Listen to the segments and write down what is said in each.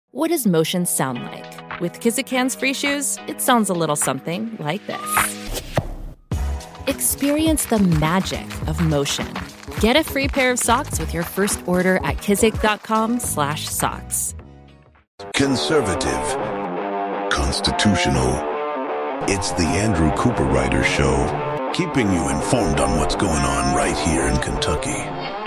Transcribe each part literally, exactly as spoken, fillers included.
What does motion sound like? With Kizik Hands Free Shoes, it sounds a little something like this. Experience the magic of motion. Get a free pair of socks with your first order at kizik.com slash socks. Conservative. Constitutional. It's the Andrew Cooperrider Show, keeping you informed on what's going on right here in Kentucky.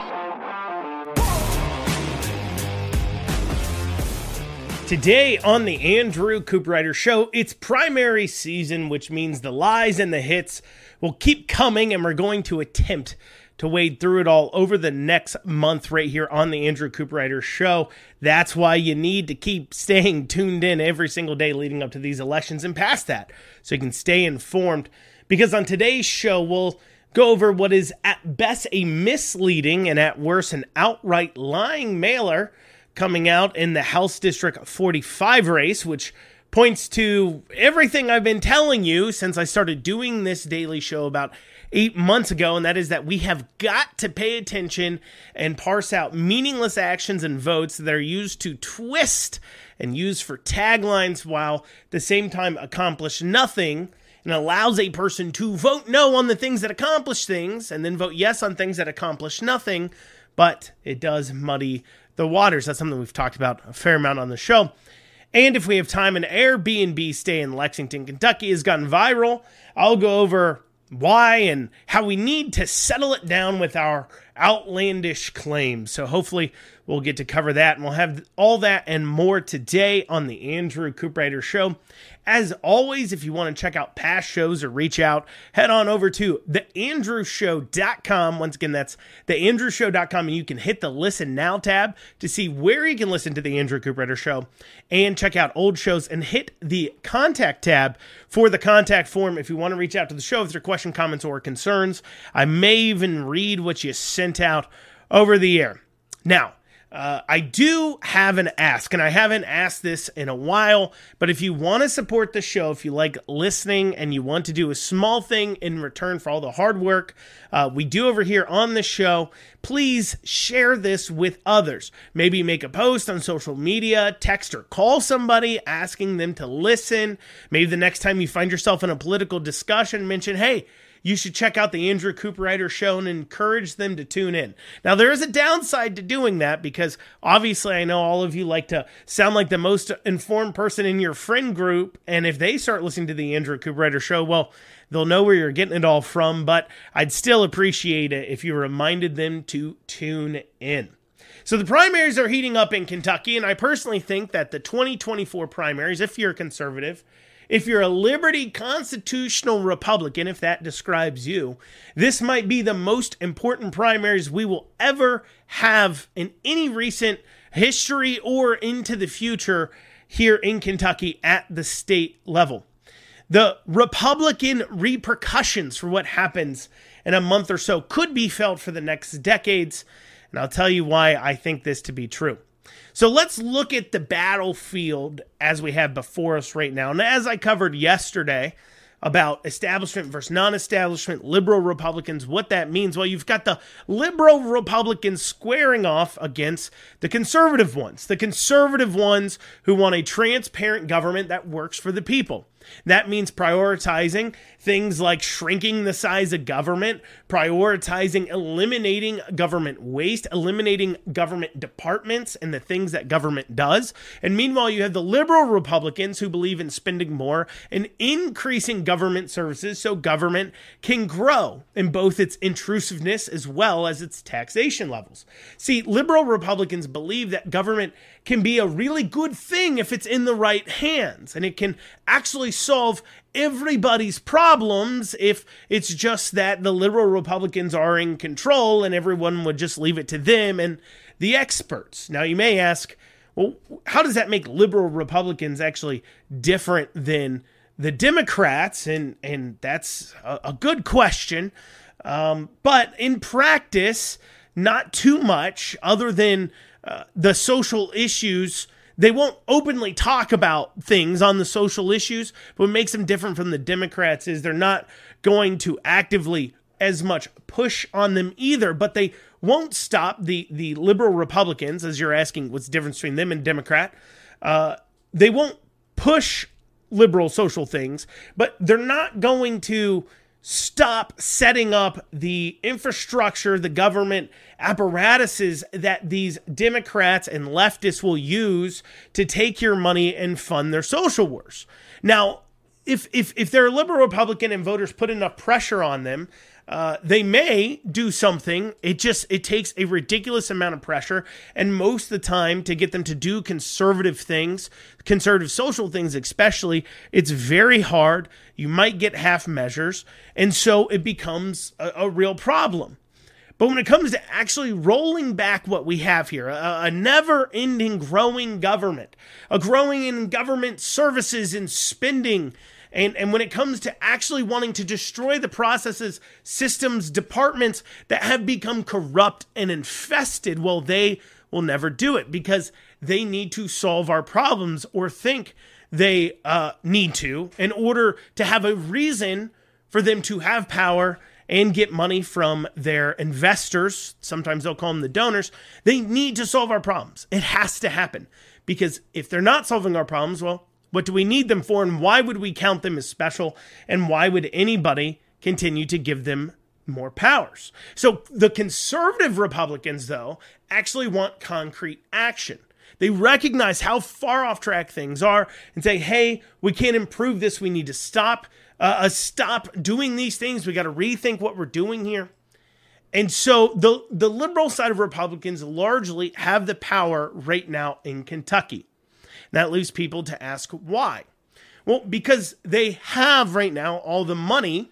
Today on the Andrew Cooperrider Show, it's primary season, which means the lies and the hits will keep coming, and we're going to attempt to wade through it all over the next month right here on the Andrew Cooperrider Show. That's why you need to keep staying tuned in every single day leading up to these elections and past that, so you can stay informed. Because on today's show, we'll go over what is at best a misleading and at worst an outright lying mailer coming out in the House District forty-five race, which points to everything I've been telling you since I started doing this daily show about eight months ago, and that is that we have got to pay attention and parse out meaningless actions and votes that are used to twist and use for taglines while at the same time accomplish nothing, and allows a person to vote no on the things that accomplish things and then vote yes on things that accomplish nothing, but it does muddy the waters. That's something we've talked about a fair amount on the show. And if we have time, an Airbnb stay in Lexington, Kentucky has gotten viral. I'll go over why and how we need to settle it down with our outlandish claims. So hopefully we'll get to cover that, and we'll have all that and more today on the Andrew Cooperrider Show. As always, if you want to check out past shows or reach out, head on over to the andrew show dot com. Once again, that's the andrew show dot com, and you can hit the Listen Now tab to see where you can listen to the Andrew Cooperrider Show and check out old shows, and hit the Contact tab for the contact form if you want to reach out to the show with your question, comments, or concerns. I may even read what you sent out over the air. Now, Uh, I do have an ask, and I haven't asked this in a while, but if you want to support the show, if you like listening and you want to do a small thing in return for all the hard work uh, we do over here on the show, please share this with others. Maybe make a post on social media, text or call somebody asking them to listen. Maybe the next time you find yourself in a political discussion, mention, hey, you should check out the Andrew Cooperrider Show, and encourage them to tune in. Now, there is a downside to doing that, because obviously I know all of you like to sound like the most informed person in your friend group, and if they start listening to the Andrew Cooperrider Show, well, they'll know where you're getting it all from, but I'd still appreciate it if you reminded them to tune in. So the primaries are heating up in Kentucky, and I personally think that the twenty twenty-four primaries, if you're a conservative, if you're a liberty constitutional Republican, if that describes you, this might be the most important primaries we will ever have in any recent history or into the future here in Kentucky at the state level. The Republican repercussions for what happens in a month or so could be felt for the next decades, and I'll tell you why I think this to be true. So let's look at the battlefield as we have before us right now. And as I covered yesterday about establishment versus non-establishment, liberal Republicans, what that means, well, you've got the liberal Republicans squaring off against the conservative ones, the conservative ones who want a transparent government that works for the people. That means prioritizing things like shrinking the size of government, prioritizing eliminating government waste, eliminating government departments and the things that government does. And meanwhile, you have the liberal Republicans who believe in spending more and increasing government services so government can grow in both its intrusiveness as well as its taxation levels. See, liberal Republicans believe that government can be a really good thing if it's in the right hands, and it can actually solve everybody's problems if it's just that the liberal Republicans are in control and everyone would just leave it to them and the experts. Now, you may ask, well, how does that make liberal Republicans actually different than the Democrats? And, and that's a, a good question. Um, but in practice, not too much other than uh, the social issues. They won't openly talk about things on the social issues, but what makes them different from the Democrats is they're not going to actively as much push on them either, but they won't stop the, the liberal Republicans, as you're asking what's the difference between them and Democrat. uh, they won't push liberal social things, but they're not going to stop setting up the infrastructure, the government apparatuses that these Democrats and leftists will use to take your money and fund their social wars. Now, if if if they're a liberal Republican and voters put enough pressure on them, uh, they may do something. It just it takes a ridiculous amount of pressure, and most of the time to get them to do conservative things, conservative social things especially, it's very hard. You might get half measures, and so it becomes a, a real problem. But when it comes to actually rolling back what we have here, a, a never-ending growing government, a growing in government services and spending, and, and when it comes to actually wanting to destroy the processes, systems, departments that have become corrupt and infested, well, they will never do it because they need to solve our problems or think they uh, need to in order to have a reason for them to have power and get money from their investors. Sometimes they'll call them the donors. They need to solve our problems. It has to happen because if they're not solving our problems, well, what do we need them for? And why would we count them as special? And why would anybody continue to give them more powers? So the conservative Republicans, though, actually want concrete action. They recognize how far off track things are and say, hey, we can't improve this. We need to stop uh, stop doing these things. We got to rethink what we're doing here. And so the, the liberal side of Republicans largely have the power right now in Kentucky. That leaves people to ask why. Well, because they have right now all the money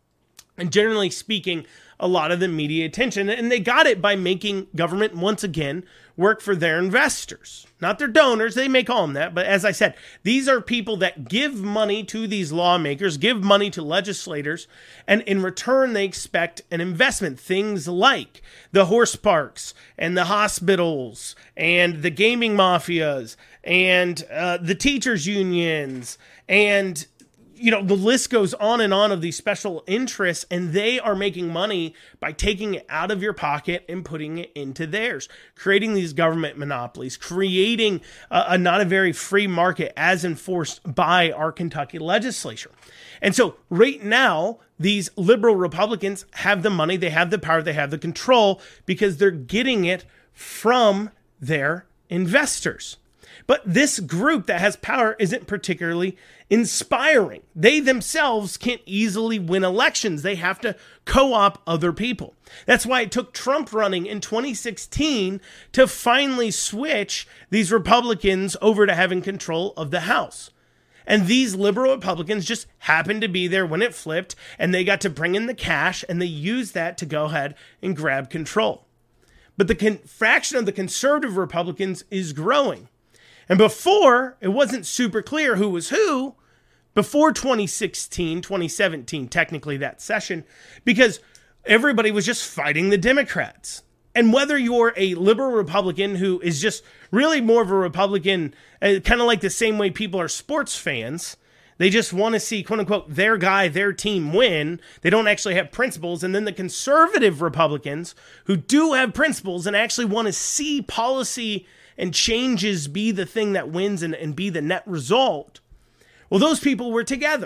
and generally speaking, a lot of the media attention. And they got it by making government, once again, work for their investors. Not their donors, they may call them that. But as I said, these are people that give money to these lawmakers, give money to legislators, and in return, they expect an investment. Things like the horse parks and the hospitals and the gaming mafias and uh, the teachers' unions and you know, the list goes on and on of these special interests, and they are making money by taking it out of your pocket and putting it into theirs, creating these government monopolies, creating a, a not a very free market as enforced by our Kentucky legislature. And so right now, these liberal Republicans have the money, they have the power, they have the control because they're getting it from their investors. But this group that has power isn't particularly inspiring. They themselves can't easily win elections. They have to co-opt other people. That's why it took Trump running in twenty sixteen to finally switch these Republicans over to having control of the House. And these liberal Republicans just happened to be there when it flipped, and they got to bring in the cash, and they used that to go ahead and grab control. But the con- fraction of the conservative Republicans is growing. And before, it wasn't super clear who was who, before twenty sixteen, twenty seventeen, technically that session, because everybody was just fighting the Democrats. And whether you're a liberal Republican who is just really more of a Republican, uh, kind of like the same way people are sports fans, they just want to see, quote unquote, their guy, their team win. They don't actually have principles. And then the conservative Republicans who do have principles and actually want to see policy and changes be the thing that wins and, and be the net result. Well, those people were together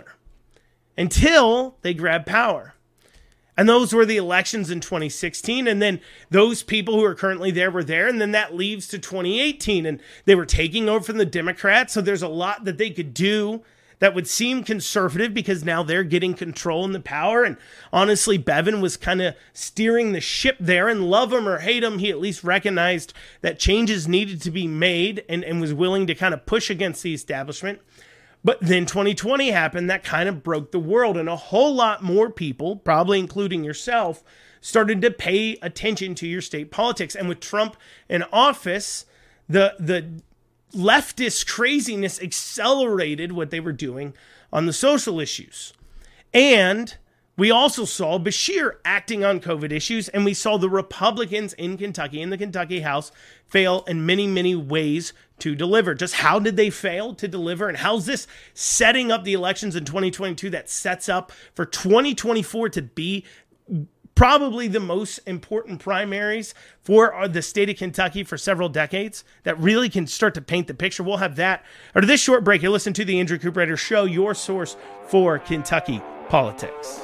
until they grabbed power. And those were the elections in twenty sixteen. And then those people who are currently there were there. And then that leaves to twenty eighteen. And they were taking over from the Democrats. So there's a lot that they could do that would seem conservative because now they're getting control and the power. And honestly, Bevin was kind of steering the ship there, and love him or hate him, he at least recognized that changes needed to be made and, and was willing to kind of push against the establishment. But then twenty twenty happened, that kind of broke the world, and a whole lot more people, probably including yourself, started to pay attention to your state politics. And with Trump in office, the the leftist craziness accelerated what they were doing on the social issues. And we also saw Beshear acting on COVID issues, and we saw the Republicans in Kentucky, in the Kentucky House, fail in many, many ways to deliver. Just how did they fail to deliver, and how's this setting up the elections in twenty twenty-two that sets up for twenty twenty-four to be probably the most important primaries for the state of Kentucky for several decades that really can start to paint the picture. We'll have that. Or this short break, you listen to the Andrew Cooperrider Show, your source for Kentucky politics.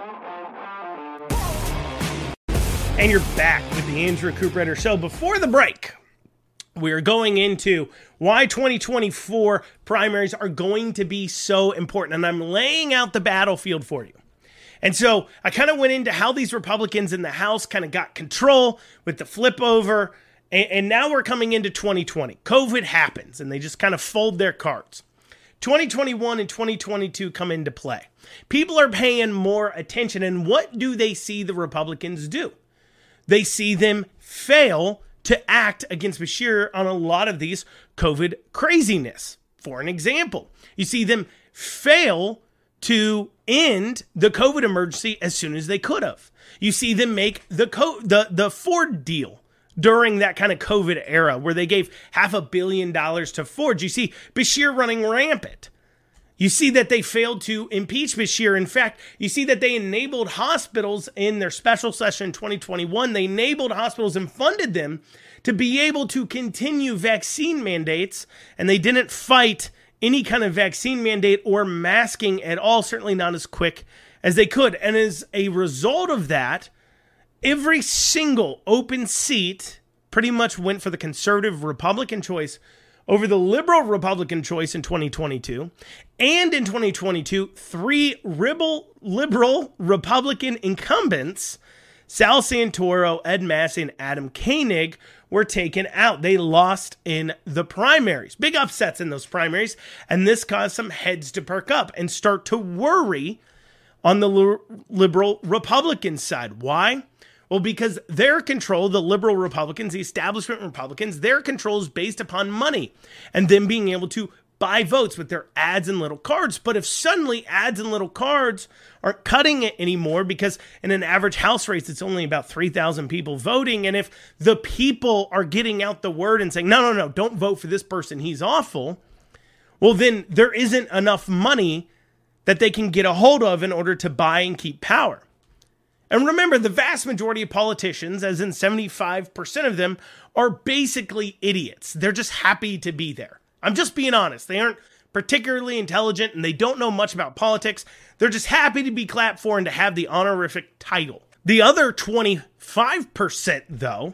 And you're back with the Andrew Cooperrider Show. Before the break, we're going into why twenty twenty-four primaries are going to be so important. And I'm laying out the battlefield for you. And so I kind of went into how these Republicans in the House kind of got control with the flip over. And, and now we're coming into twenty twenty. COVID happens and they just kind of fold their cards. twenty twenty-one and twenty twenty-two come into play. People are paying more attention. And what do they see the Republicans do? They see them fail to act against Beshear on a lot of these COVID craziness. For an example, you see them fail to end the COVID emergency as soon as they could have. You see them make the co- the the Ford deal during that kind of COVID era where they gave half a billion dollars to Ford. You see Beshear running rampant. You see that they failed to impeach Beshear. In fact, you see that they enabled hospitals in their special session in twenty twenty-one. They enabled hospitals and funded them to be able to continue vaccine mandates, and they didn't fight any kind of vaccine mandate or masking at all, certainly not as quick as they could. And as a result of that, every single open seat pretty much went for the conservative Republican choice over the liberal Republican choice in twenty twenty-two. And in twenty twenty-two, three liberal, liberal Republican incumbents, Sal Santoro, Ed Massey, and Adam Koenig, were taken out. They lost in the primaries. Big upsets in those primaries. And this caused some heads to perk up and start to worry on the liberal Republican side. Why? Well, because their control, the liberal Republicans, the establishment Republicans, their control is based upon money and them being able to buy votes with their ads and little cards. But if suddenly ads and little cards aren't cutting it anymore, because in an average House race, it's only about three thousand people voting. And if the people are getting out the word and saying, no, no, no, don't vote for this person, he's awful. Well, then there isn't enough money that they can get a hold of in order to buy and keep power. And remember, the vast majority of politicians, as in seventy-five percent of them, are basically idiots. They're just happy to be there. I'm just being honest. They aren't particularly intelligent and they don't know much about politics. They're just happy to be clapped for and to have the honorific title. The other twenty-five percent, though,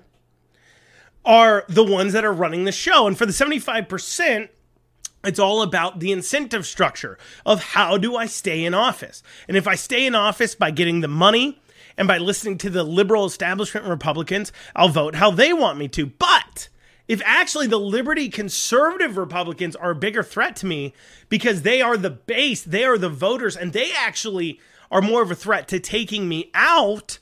are the ones that are running the show. And for the seventy-five percent, it's all about the incentive structure of how do I stay in office? And if I stay in office by getting the money, and by listening to the liberal establishment Republicans, I'll vote how they want me to. But if actually the liberty conservative Republicans are a bigger threat to me because they are the base, they are the voters, and they actually are more of a threat to taking me out,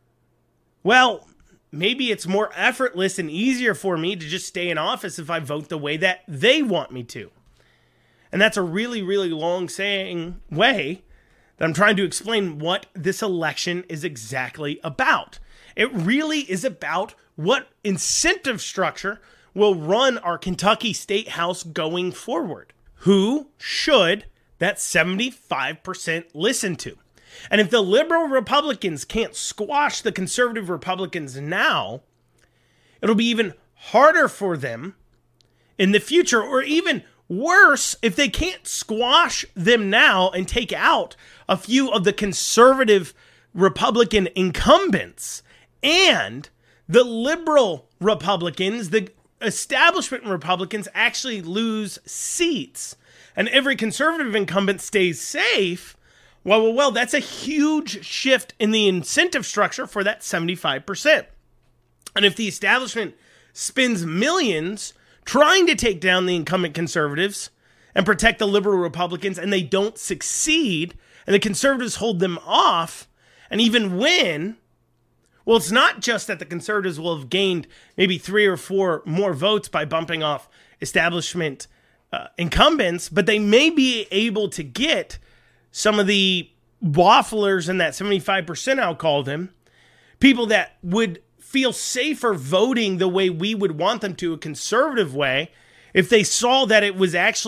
well, maybe it's more effortless and easier for me to just stay in office if I vote the way that they want me to. And that's a really, really long saying way that I'm trying to explain what this election is exactly about. It really is about what incentive structure will run our Kentucky State House going forward. Who should that seventy-five percent listen to? And if the liberal Republicans can't squash the conservative Republicans now, it'll be even harder for them in the future, or even worse, if they can't squash them now and take out a few of the conservative Republican incumbents and the liberal Republicans, the establishment Republicans actually lose seats and every conservative incumbent stays safe, well, well, well, that's a huge shift in the incentive structure for that seventy-five percent. And if the establishment spends millions trying to take down the incumbent conservatives and protect the liberal Republicans, and they don't succeed, and the conservatives hold them off and even win, well, it's not just that the conservatives will have gained maybe three or four more votes by bumping off establishment uh, incumbents, but they may be able to get some of the wafflers in that seventy-five percent, I'll call them, people that would feel safer voting the way we would want them to, a conservative way, if they saw that it was actually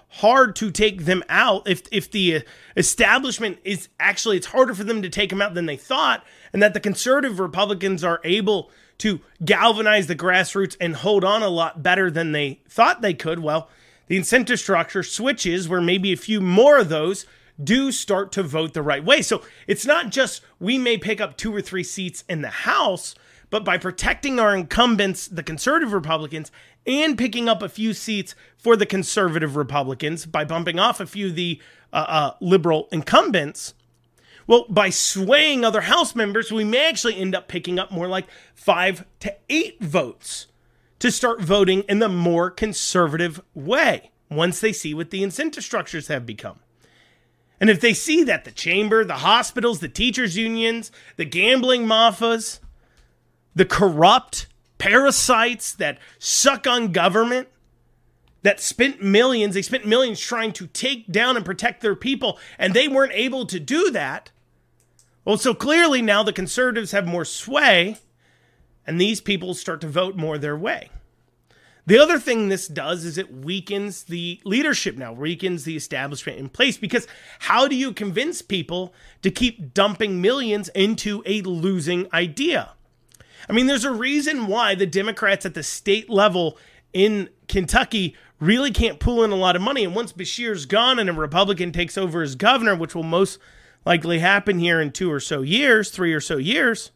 hard to take them out, if if the establishment is actually, it's harder for them to take them out than they thought, and that the conservative Republicans are able to galvanize the grassroots and hold on a lot better than they thought they could, well, the incentive structure switches where maybe a few more of those do start to vote the right way. So it's not just we may pick up two or three seats in the House, but by protecting our incumbents, the conservative Republicans, and picking up a few seats for the conservative Republicans by bumping off a few of the uh, uh, liberal incumbents, well, by swaying other House members, we may actually end up picking up more like five to eight votes to start voting in the more conservative way once they see what the incentive structures have become. And if they see that the chamber, the hospitals, the teachers' unions, the gambling mafias, the corrupt parasites that suck on government, that spent millions, they spent millions trying to take down and protect their people, and they weren't able to do that. Well, so clearly now the conservatives have more sway, and these people start to vote more their way. The other thing this does is it weakens the leadership now, weakens the establishment in place, because how do you convince people to keep dumping millions into a losing idea? I mean, there's a reason why the Democrats at the state level in Kentucky really can't pull in a lot of money. And once Beshear's gone and a Republican takes over as governor, which will most likely happen here in two or so years, three or so years,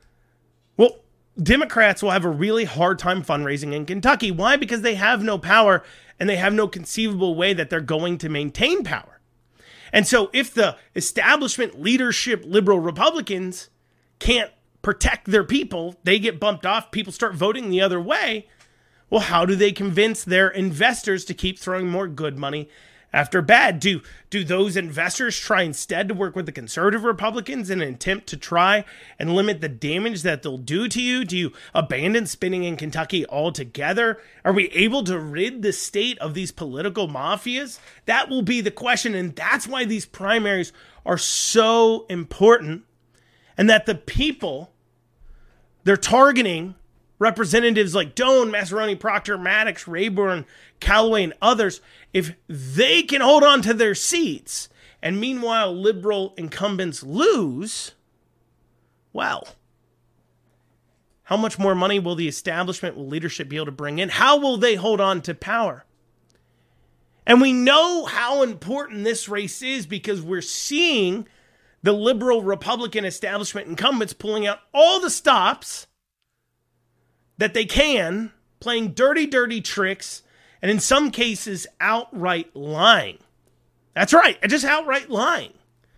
well, Democrats will have a really hard time fundraising in Kentucky. Why? Because they have no power and they have no conceivable way that they're going to maintain power. And so if the establishment leadership liberal Republicans can't protect their people, they get bumped off, people start voting the other way, well, how do they convince their investors to keep throwing more good money after bad? Do, do those investors try instead to work with the conservative Republicans in an attempt to try and limit the damage that they'll do to you? Do you abandon spending in Kentucky altogether? Are we able to rid the state of these political mafias? That will be the question, and that's why these primaries are so important, and that the people they're targeting, representatives like Doan, Massaroni, Proctor, Maddox, Rayburn, Callaway, and others, if they can hold on to their seats, and meanwhile liberal incumbents lose, well, how much more money will the establishment, will leadership be able to bring in? How will they hold on to power? And we know how important this race is because we're seeing the liberal Republican establishment incumbents pulling out all the stops that they can, playing dirty, dirty tricks, and in some cases, outright lying. That's right, just outright lying.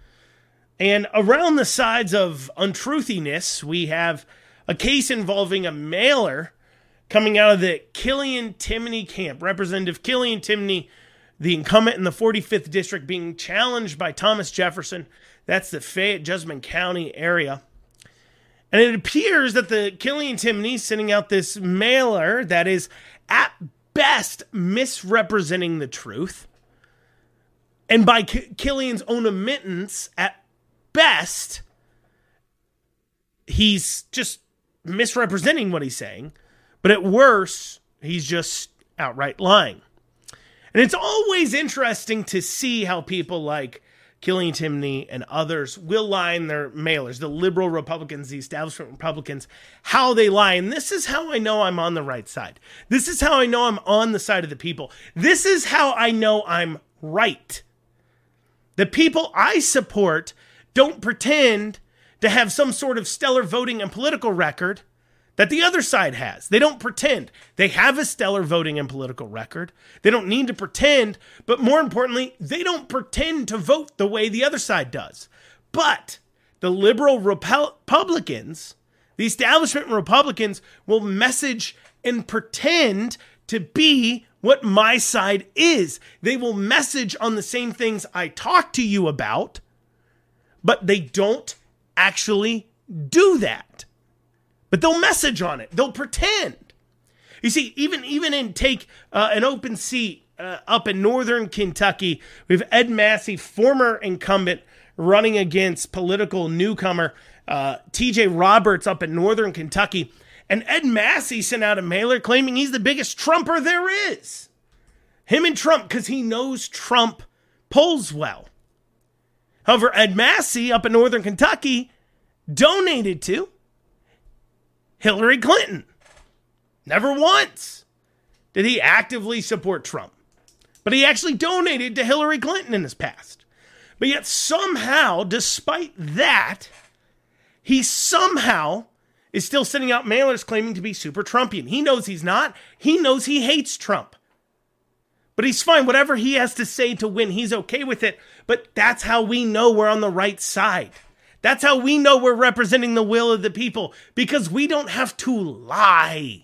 And around the sides of untruthiness, we have a case involving a mailer coming out of the Killian Timoney camp. Representative Killian Timoney, the incumbent in the forty-fifth district, being challenged by Thomas Jefferson. That's the Fayette-Jessamine County area. And it appears that the Killian Timoney sending out this mailer that is at best misrepresenting the truth. And by K- Killian's own admittance, at best, he's just misrepresenting what he's saying. But at worst, he's just outright lying. And it's always interesting to see how people like Killian Timoney and others will lie in their mailers, the liberal Republicans, the establishment Republicans, how they lie. And this is how I know I'm on the right side. This is how I know I'm on the side of the people. This is how I know I'm right. The people I support don't pretend to have some sort of stellar voting and political record that the other side has. They don't pretend. They have a stellar voting and political record. They don't need to pretend, but more importantly, they don't pretend to vote the way the other side does. But the liberal Republicans, the establishment Republicans, will message and pretend to be what my side is. They will message on the same things I talk to you about, but they don't actually do that. But they'll message on it. They'll pretend. You see, even, even in take uh, an open seat uh, up in northern Kentucky, we have Ed Massey, former incumbent, running against political newcomer uh, T J Roberts up in northern Kentucky. And Ed Massey sent out a mailer claiming he's the biggest Trumper there is. Him and Trump, because he knows Trump polls well. However, Ed Massey up in Northern Kentucky donated to Hillary Clinton. Never once did he actively support Trump. But he actually donated to Hillary Clinton in his past. But yet somehow, despite that, he somehow is still sending out mailers claiming to be super Trumpian. He knows he's not. He knows he hates Trump. But he's fine. Whatever he has to say to win, he's okay with it. But that's how we know we're on the right side. That's how we know we're representing the will of the people. Because we don't have to lie.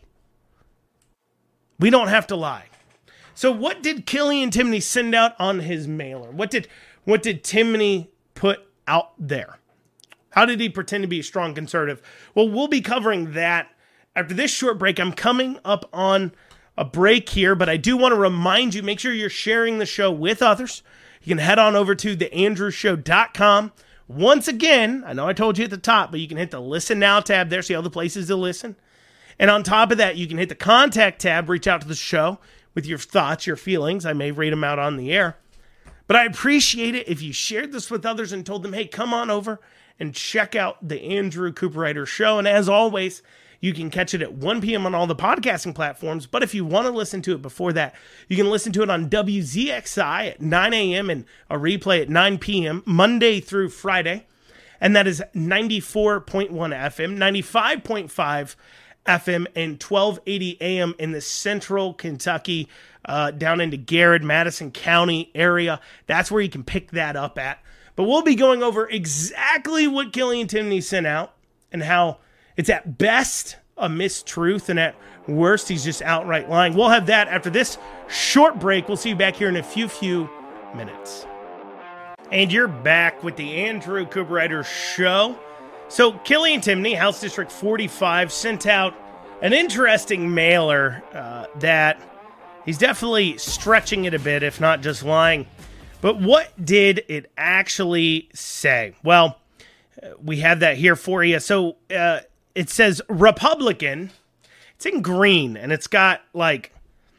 We don't have to lie. So what did Killian Timony send out on his mailer? What did what did Timony put out there? How did he pretend to be a strong conservative? Well, we'll be covering that after this short break. I'm coming up on a break here, but I do want to remind you, make sure you're sharing the show with others. You can head on over to the andrew show dot com. Once again, I know I told you at the top, but you can hit the Listen Now tab there, see all the places to listen. And on top of that, you can hit the Contact tab, reach out to the show with your thoughts, your feelings. I may read them out on the air. But I appreciate it if you shared this with others and told them, hey, come on over and check out the Andrew Cooperrider Show. And as always, you can catch it at one p.m. on all the podcasting platforms. But if you want to listen to it before that, you can listen to it on W Z X I at nine a.m. and a replay at nine p.m. Monday through Friday. And that is ninety-four point one F M, ninety-five point five F M, and twelve eighty A M in the central Kentucky, uh, down into Garrett, Madison County area. That's where you can pick that up at. But we'll be going over exactly what Killian Timony sent out and how it's at best a mistruth and at worst he's just outright lying. We'll have that after this short break. We'll see you back here in a few, few minutes. And you're back with the Andrew Cooperrider Show. So Killian Timony, House District forty-five, sent out an interesting mailer uh, that he's definitely stretching it a bit, if not just lying. But what did it actually say? Well, we have that here for you. So uh, it says Republican. It's in green, and it's got like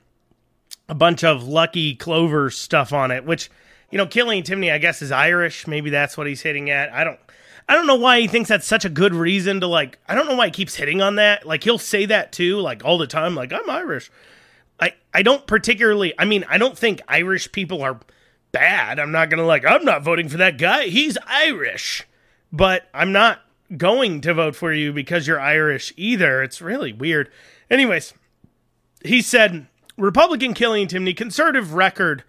a bunch of Lucky Clover stuff on it, which, you know, Killian Timony, I guess, is Irish. Maybe that's what he's hitting at. I don't I don't know why he thinks that's such a good reason to, like, I don't know why he keeps hitting on that. Like, he'll say that too, like, all the time, like, I'm Irish. I, I don't particularly, I mean, I don't think Irish people are bad. I'm not going to, like, I'm not voting for that guy. He's Irish. But I'm not going to vote for you because you're Irish either. It's really weird. Anyways, he said, Republican Killian Timony, conservative record,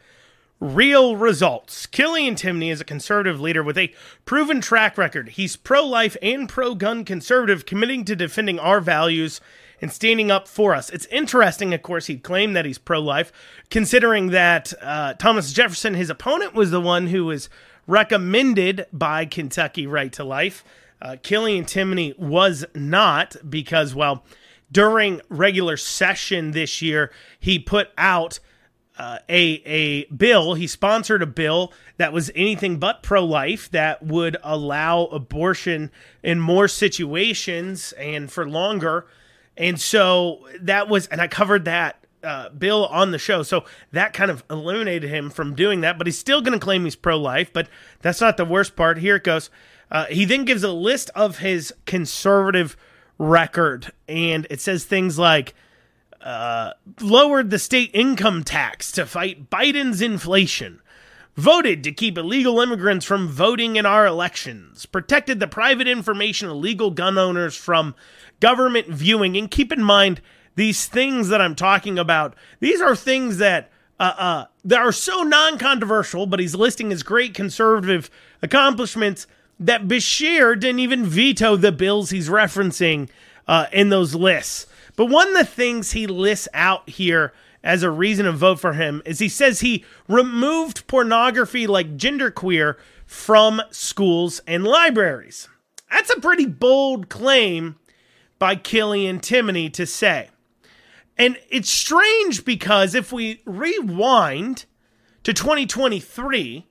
real results. Killian Timony is a conservative leader with a proven track record. He's pro-life and pro-gun conservative, committing to defending our values and standing up for us. It's interesting, of course, he'd claim that he's pro-life, considering that uh, Thomas Jefferson, his opponent, was the one who was recommended by Kentucky Right to Life. Uh, Killian Timony was not, because, well, during regular session this year, he put out Uh, a a bill. He sponsored a bill that was anything but pro-life, that would allow abortion in more situations and for longer. And so that was, and I covered that uh, bill on the show. So that kind of eliminated him from doing that, but he's still going to claim he's pro-life, but that's not the worst part. Here it goes. Uh, he then gives a list of his conservative record, and it says things like, Uh, lowered the state income tax to fight Biden's inflation, voted to keep illegal immigrants from voting in our elections, protected the private information of legal gun owners from government viewing. And keep in mind, these things that I'm talking about, these are things that uh, uh, that are so non-controversial, but he's listing as great conservative accomplishments that Beshear didn't even veto the bills he's referencing uh, in those lists. But one of the things he lists out here as a reason to vote for him is he says he removed pornography like genderqueer from schools and libraries. That's a pretty bold claim by Killian Timony to say. And it's strange because if we rewind to twenty twenty-three,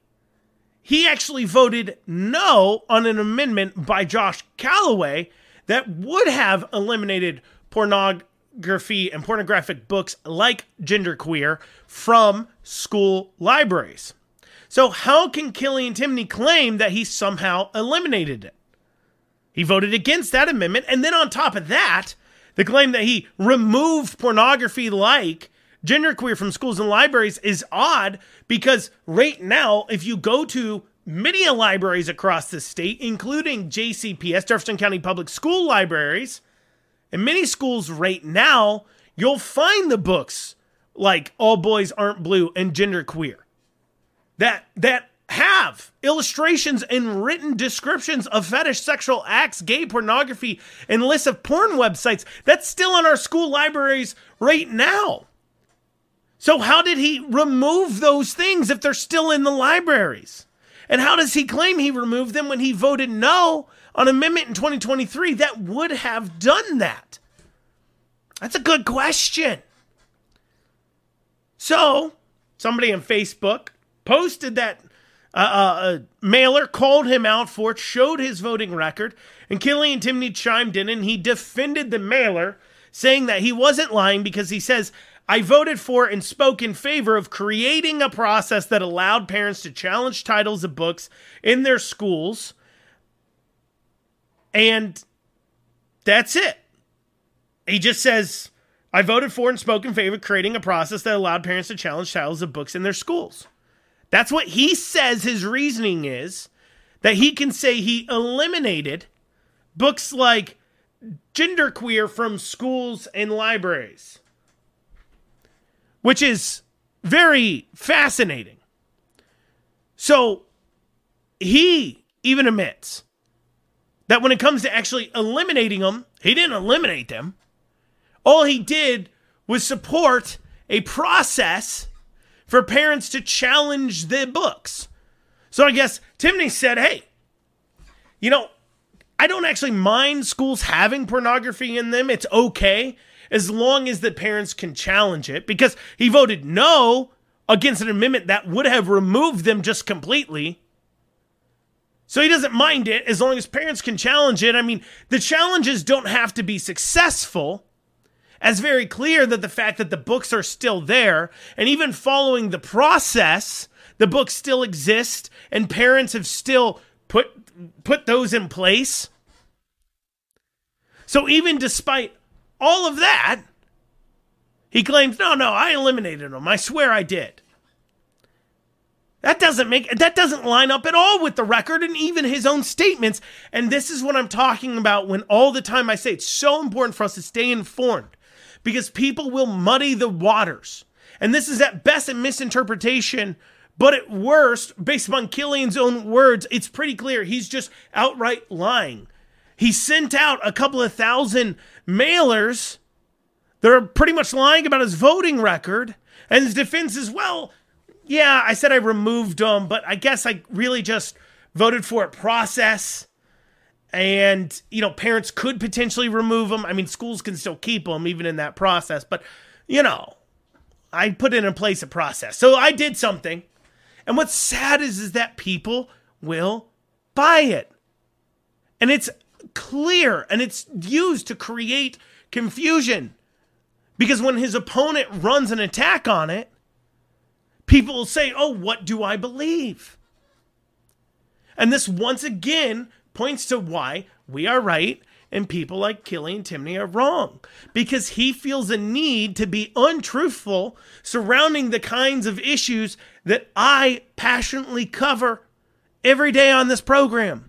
he actually voted no on an amendment by Josh Calloway that would have eliminated pornography and pornographic books like genderqueer from school libraries. So how can Killian Timney claim that he somehow eliminated it? He voted against that amendment, and then on top of that, the claim that he removed pornography like genderqueer from schools and libraries is odd, because right now, if you go to many libraries across the state, including J C P S, Jefferson County Public School Libraries, in many schools right now, you'll find the books like All Boys Aren't Blue and Genderqueer that that have illustrations and written descriptions of fetish, sexual acts, gay pornography, and lists of porn websites. That's still in our school libraries right now. So how did he remove those things if they're still in the libraries? And how does he claim he removed them when he voted no on an amendment in twenty twenty-three that would have done that? That's a good question. So, somebody on Facebook posted that uh, uh, a mailer, called him out for it, showed his voting record, and Killian Timney chimed in and he defended the mailer, saying that he wasn't lying because he says, I voted for and spoke in favor of creating a process that allowed parents to challenge titles of books in their schools. And that's it. He just says, I voted for and spoke in favor of creating a process that allowed parents to challenge titles of books in their schools. That's what he says his reasoning is, that he can say he eliminated books like Genderqueer from schools and libraries, which is very fascinating. So he even admits that when it comes to actually eliminating them, he didn't eliminate them. All he did was support a process for parents to challenge the books. So I guess Timney said, hey, you know, I don't actually mind schools having pornography in them. It's okay as long as the parents can challenge it, because he voted no against an amendment that would have removed them just completely. So he doesn't mind it as long as parents can challenge it. I mean, the challenges don't have to be successful. It's very clear that the fact that the books are still there, and even following the process, the books still exist, and parents have still put put those in place. So even despite all of that, he claims, no, no, I eliminated them. I swear I did. That doesn't make that doesn't line up at all with the record and even his own statements. And this is what I'm talking about when all the time I say it's so important for us to stay informed, because people will muddy the waters. And this is at best a misinterpretation, but at worst, based upon Killian's own words, it's pretty clear he's just outright lying. He sent out a couple of thousand mailers that are pretty much lying about his voting record, and his defense is, well, yeah, I said I removed them, but I guess I really just voted for a process. And, you know, parents could potentially remove them. I mean, schools can still keep them even in that process. But, you know, I put in place a process. So I did something. And what's sad is, is that people will buy it. And it's clear, and it's used to create confusion. Because when his opponent runs an attack on it, people will say, oh, what do I believe? And this once again points to why we are right and people like Killian Timney are wrong. Because he feels a need to be untruthful surrounding the kinds of issues that I passionately cover every day on this program.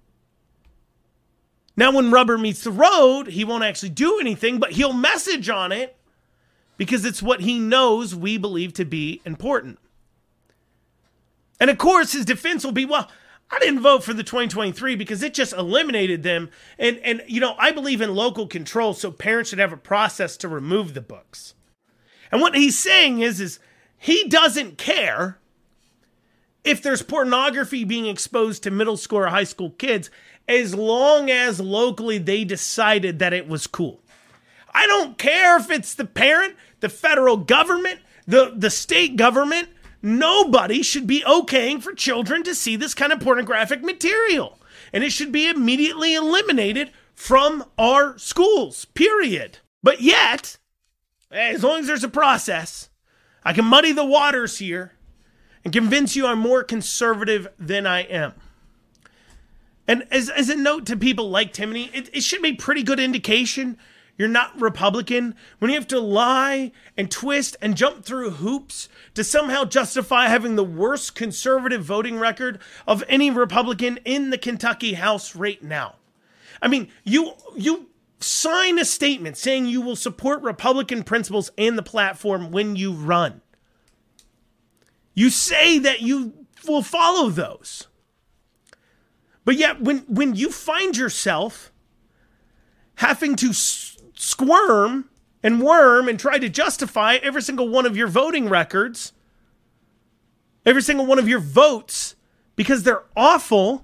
Now, when rubber meets the road, he won't actually do anything, but he'll message on it because it's what he knows we believe to be important. And of course, his defense will be, well, I didn't vote for the twenty twenty-three because it just eliminated them. And, and you know, I believe in local control, so parents should have a process to remove the books. And what he's saying is, is he doesn't care if there's pornography being exposed to middle school or high school kids, as long as locally they decided that it was cool. I don't care if it's the parent, the federal government, the, the state government. Nobody should be okaying for children to see this kind of pornographic material. And it should be immediately eliminated from our schools, period. But yet, as long as there's a process, I can muddy the waters here and convince you I'm more conservative than I am. And as, as a note to people like Timony, it, it should be pretty good indication you're not Republican when you have to lie and twist and jump through hoops to somehow justify having the worst conservative voting record of any Republican in the Kentucky House right now. I mean, you you sign a statement saying you will support Republican principles and the platform when you run. You say that you will follow those. But yet, when, when you find yourself having to s- squirm and worm and try to justify every single one of your voting records, every single one of your votes, because they're awful,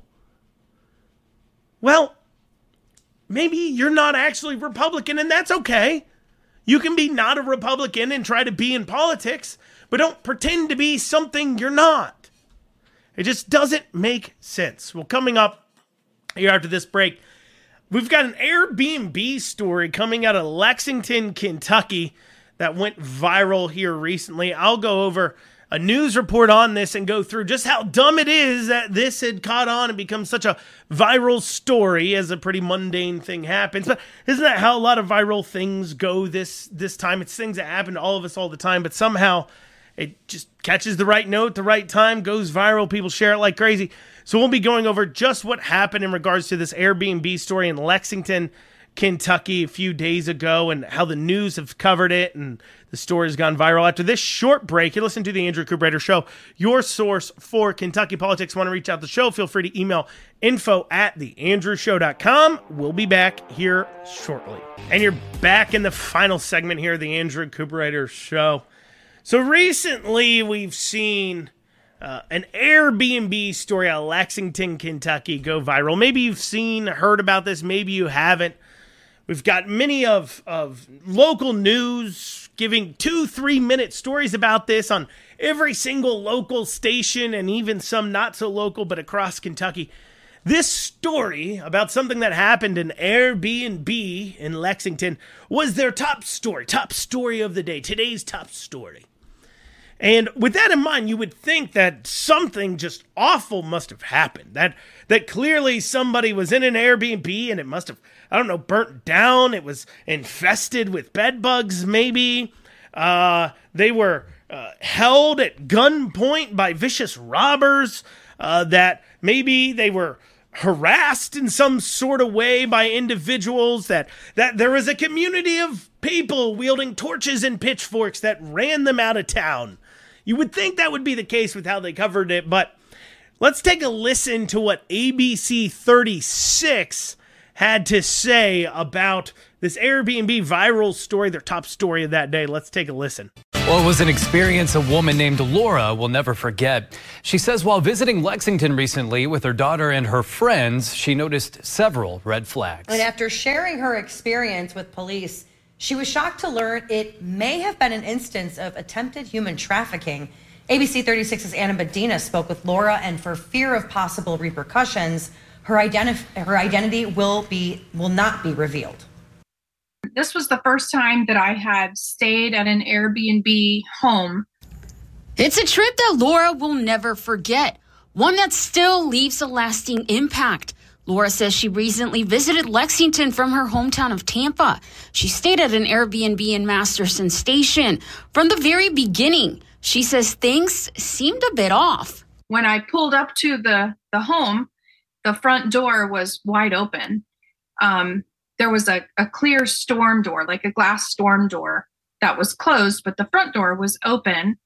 well, maybe you're not actually Republican, and that's okay. You can be not a Republican and try to be in politics, but don't pretend to be something you're not. It just doesn't make sense. Well, coming up here after this break, we've got an Airbnb story coming out of Lexington, Kentucky that went viral here recently. I'll go over a news report on this and go through just how dumb it is that this had caught on and become such a viral story as a pretty mundane thing happens. But isn't that how a lot of viral things go this this time? It's things that happen to all of us all the time, but somehow it just catches the right note, the right time, goes viral. People share it like crazy. So we'll be going over just what happened in regards to this Airbnb story in Lexington, Kentucky a few days ago and how the news have covered it and the story has gone viral. After this short break, you listen to the Andrew Cooper Show, your source for Kentucky politics. Want to reach out to the show? Feel free to email info at the andrew show dot com. We'll be back here shortly. And you're back in the final segment here of the Andrew Cooper Show. So recently we've seen uh, an Airbnb story out of Lexington, Kentucky go viral. Maybe you've seen, heard about this. Maybe you haven't. We've got many of, of local news giving two, three minute stories about this on every single local station and even some not so local, but across Kentucky. This story about something that happened in Airbnb in Lexington was their top story, top story of the day, today's top story. And with that in mind, you would think that something just awful must have happened. That that clearly somebody was in an Airbnb and it must have, I don't know, burnt down. It was infested with bed bugs, maybe. Uh, they were uh, held at gunpoint by vicious robbers. Uh, that maybe they were harassed in some sort of way by individuals. That, that there was a community of people wielding torches and pitchforks that ran them out of town. You would think that would be the case with how they covered it, but let's take a listen to what A B C thirty-six had to say about this Airbnb viral story, their top story of that day. Let's take a listen. Well, it was an experience a woman named Laura will never forget. She says while visiting Lexington recently with her daughter and her friends, she noticed several red flags. And after sharing her experience with police, she was shocked to learn it may have been an instance of attempted human trafficking. A B C thirty-six's Anna Medina spoke with Laura, and for fear of possible repercussions, her, identi- her identity will be will not be revealed. This was the first time that I had stayed at an Airbnb home. It's a trip that Laura will never forget, one that still leaves a lasting impact. Laura says she recently visited Lexington from her hometown of Tampa. She stayed at an Airbnb in Masterson Station. From the very beginning, she says things seemed a bit off. When I pulled up to the, the home, the front door was wide open. Um, there was a, a clear storm door, like a glass storm door that was closed, but the front door was open.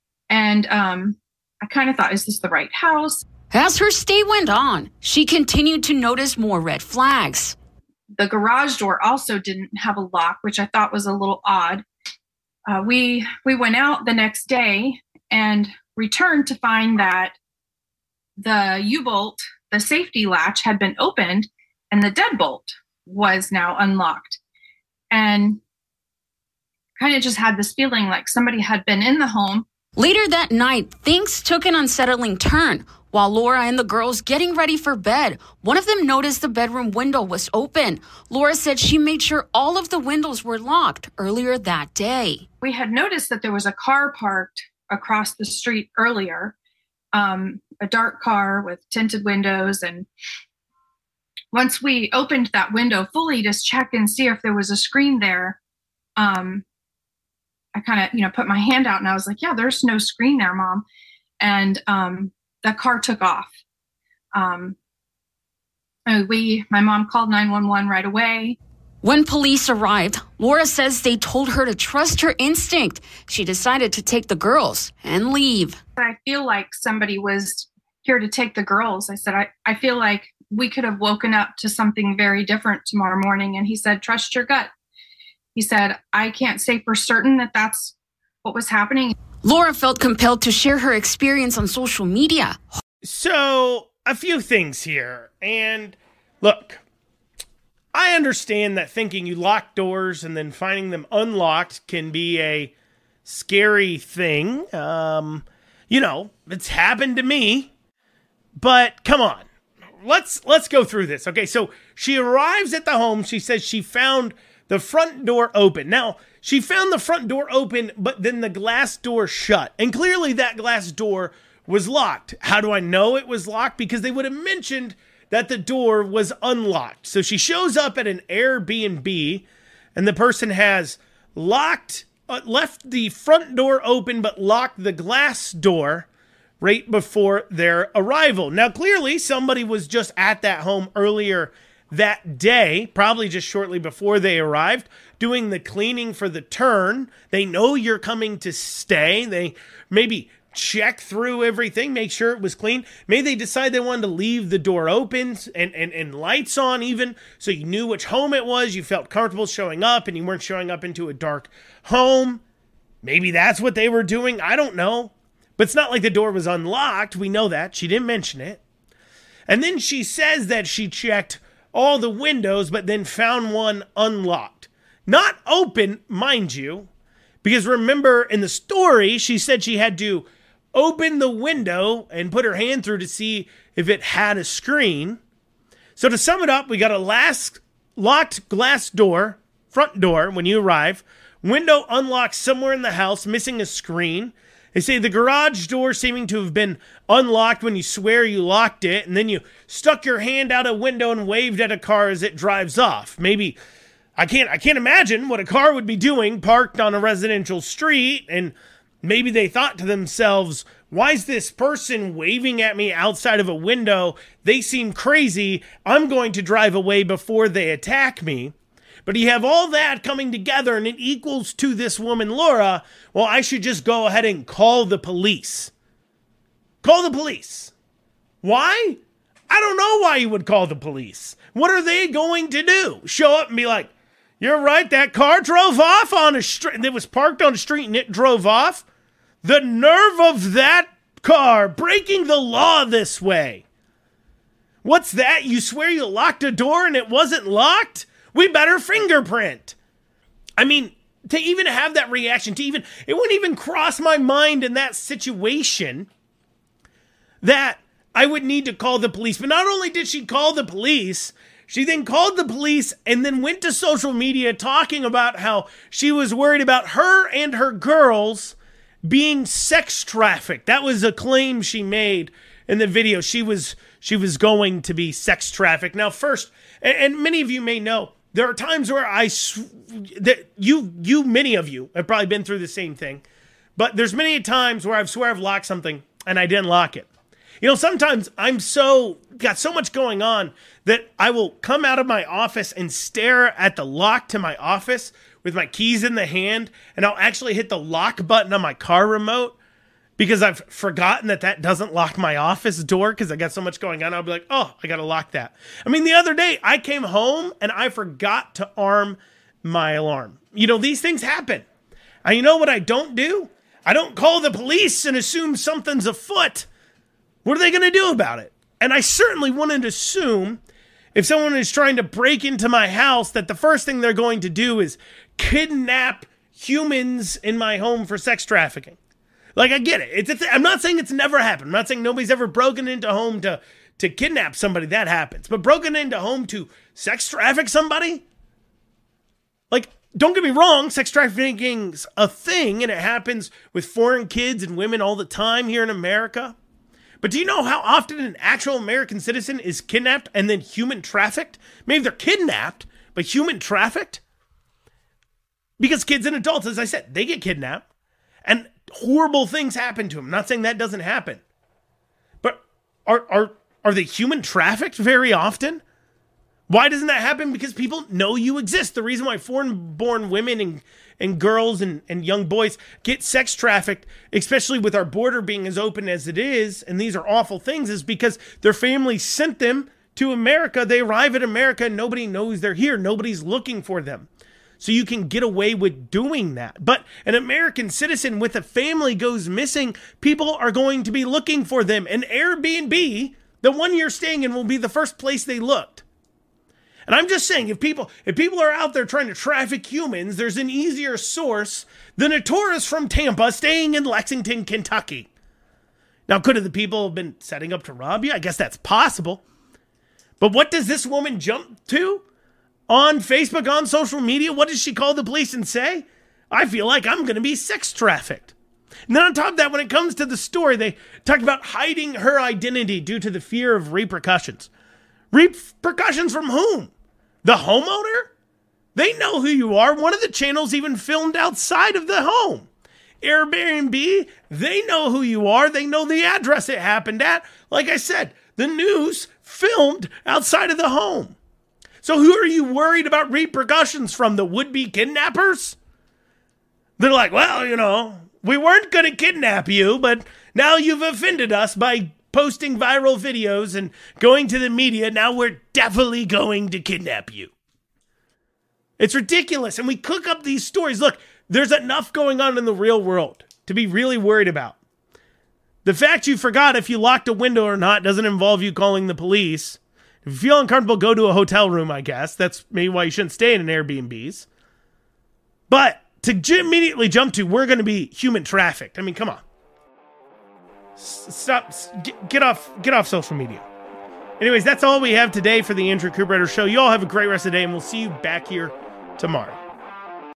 And um, I kind of thought, is this the right house? As her stay went on, she continued to notice more red flags. The garage door also didn't have a lock, which I thought was a little odd. Uh, we we went out the next day and returned to find that the U-bolt, the safety latch, had been opened and the deadbolt was now unlocked. And kind of just had this feeling like somebody had been in the home. Later that night, things took an unsettling turn. While Laura and the girls getting ready for bed, one of them noticed the bedroom window was open. Laura said she made sure all of the windows were locked earlier that day. We had noticed that there was a car parked across the street earlier, um, a dark car with tinted windows. And once we opened that window fully to check and see if there was a screen there, um, I kind of, you know, put my hand out and I was like, yeah, there's no screen there, Mom. And um, the car took off. Um, we, my mom called nine one one right away. When police arrived, Laura says they told her to trust her instinct. She decided to take the girls and leave. I feel like somebody was here to take the girls. I said, I, I feel like we could have woken up to something very different tomorrow morning. And he said, trust your gut. He said, I can't say for certain that that's what was happening. Laura felt compelled to share her experience on social media. So, a few things here. And look, I understand that thinking you lock doors and then finding them unlocked can be a scary thing. Um, you know, it's happened to me. But come on, let's let's go through this. Okay, so she arrives at the home. She says she found the front door open. Now, she found the front door open, but then the glass door shut. And clearly that glass door was locked. How do I know it was locked? Because they would have mentioned that the door was unlocked. So she shows up at an Airbnb, and the person has locked, uh, left the front door open, but locked the glass door right before their arrival. Now, clearly somebody was just at that home earlier that day, probably just shortly before they arrived, doing the cleaning for the turn. They know you're coming to stay. They maybe check through everything, make sure it was clean. Maybe they decide they wanted to leave the door open and, and, and lights on even, so you knew which home it was. You felt comfortable showing up and you weren't showing up into a dark home. Maybe that's what they were doing. I don't know. But it's not like the door was unlocked. We know that. She didn't mention it. And then she says that she checked all the windows, but then found one unlocked. Not open, mind you, because remember in the story, she said she had to open the window and put her hand through to see if it had a screen. So to sum it up, we got a last locked glass door, front door when you arrive, window unlocked somewhere in the house, missing a screen. They say the garage door seeming to have been unlocked when you swear you locked it, and then you stuck your hand out a window and waved at a car as it drives off. Maybe, I can't I can't imagine what a car would be doing parked on a residential street, and maybe they thought to themselves, why is this person waving at me outside of a window? They seem crazy. I'm going to drive away before they attack me. But you have all that coming together and it equals to this woman, Laura. Well, I should just go ahead and call the police. Call the police. Why? I don't know why you would call the police. What are they going to do? Show up and be like, you're right, that car drove off on a street. It was parked on a street and it drove off. The nerve of that car breaking the law this way. What's that? You swear you locked a door and it wasn't locked? We better fingerprint. I mean, to even have that reaction, to even, it wouldn't even cross my mind in that situation that I would need to call the police. But not only did she call the police, she then called the police and then went to social media talking about how she was worried about her and her girls being sex trafficked. That was a claim she made in the video. She was, she was going to be sex trafficked. Now, first, and, and many of you may know, there are times where I, that you, you, many of you have probably been through the same thing, but there's many times where I swear I've locked something and I didn't lock it. You know, sometimes I'm so, got so much going on that I will come out of my office and stare at the lock to my office with my keys in the hand, and I'll actually hit the lock button on my car remote because I've forgotten that that doesn't lock my office door because I got so much going on. I'll be like, oh, I got to lock that. I mean, the other day I came home and I forgot to arm my alarm. You know, these things happen. And you know what I don't do? I don't call the police and assume something's afoot. What are they going to do about it? And I certainly wouldn't assume if someone is trying to break into my house that the first thing they're going to do is kidnap humans in my home for sex trafficking. Like, I get it. It's a th- I'm not saying it's never happened. I'm not saying nobody's ever broken into home to, to kidnap somebody. That happens. But broken into home to sex traffic somebody? Like, don't get me wrong, sex trafficking's a thing, and it happens with foreign kids and women all the time here in America. But do you know how often an actual American citizen is kidnapped and then human trafficked? Maybe they're kidnapped, but human trafficked? Because kids and adults, as I said, they get kidnapped, and horrible things happen to them. I'm not saying that doesn't happen. But are are are they human trafficked very often? Why doesn't that happen? Because people know you exist. The reason why foreign-born women and, and girls and, and young boys get sex trafficked, especially with our border being as open as it is, and these are awful things, is because their families sent them to America. They arrive at America and nobody knows they're here. Nobody's looking for them. So you can get away with doing that. But an American citizen with a family goes missing, people are going to be looking for them. And Airbnb, the one you're staying in, will be the first place they looked. And I'm just saying, if people if people are out there trying to traffic humans, there's an easier source than a tourist from Tampa staying in Lexington, Kentucky. Now, could have the people have been setting up to rob you? I guess that's possible. But what does this woman jump to on Facebook, on social media? What does she call the police and say? I feel like I'm going to be sex trafficked. And then on top of that, when it comes to the story, they talk about hiding her identity due to the fear of repercussions. Repercussions from whom? The homeowner? They know who you are. One of the channels even filmed outside of the home. Airbnb, they know who you are. They know the address it happened at. Like I said, the news filmed outside of the home. So who are you worried about repercussions from? The would-be kidnappers? They're like, well, you know, we weren't going to kidnap you, but now you've offended us by posting viral videos and going to the media. Now we're definitely going to kidnap you. It's ridiculous. And we cook up these stories. Look, there's enough going on in the real world to be really worried about. The fact you forgot if you locked a window or not doesn't involve you calling the police. If you feel uncomfortable, go to a hotel room, I guess. That's maybe why you shouldn't stay in an Airbnbs. But to j- immediately jump to, we're going to be human trafficked. I mean, come on. Stop. Get, get off. Get off social media. Anyways, that's all we have today for the Andrew Cooperrider Show. You all have a great rest of the day, and we'll see you back here tomorrow.